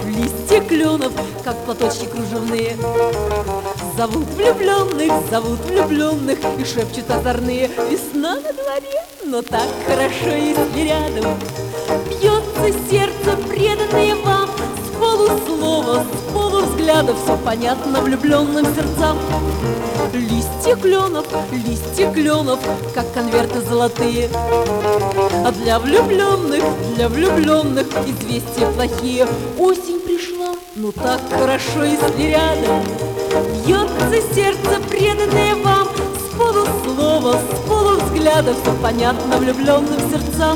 листья кленов, как платочки кружевные. Зовут влюбленных, и шепчут озорные: весна на дворе, но так хорошо, если рядом. Бьется сердце, преданное вам, с полуслова, с полувзгляда. Все понятно влюбленным сердцам. Листья кленов, как конверты золотые. А для влюбленных известия плохие. Осень пришла, но так хорошо, если рядом. Бьется сердце, преданное вам, с полуслова, с полувзгляда. Все понятно влюбленным сердцам.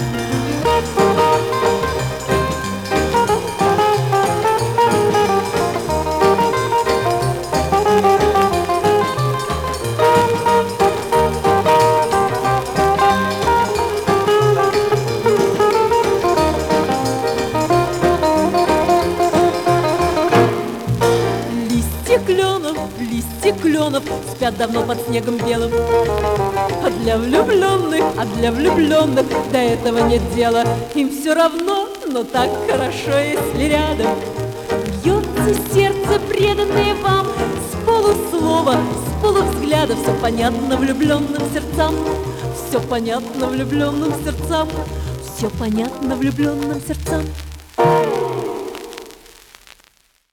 Листья кленов спят давно под снегом белым. А для влюбленных до этого нет дела. Им все равно, но так хорошо, если рядом. Бьется сердце, преданное вам, с полуслова, с полувзгляда. Все понятно влюбленным сердцам. Все понятно влюбленным сердцам. Все понятно влюбленным сердцам.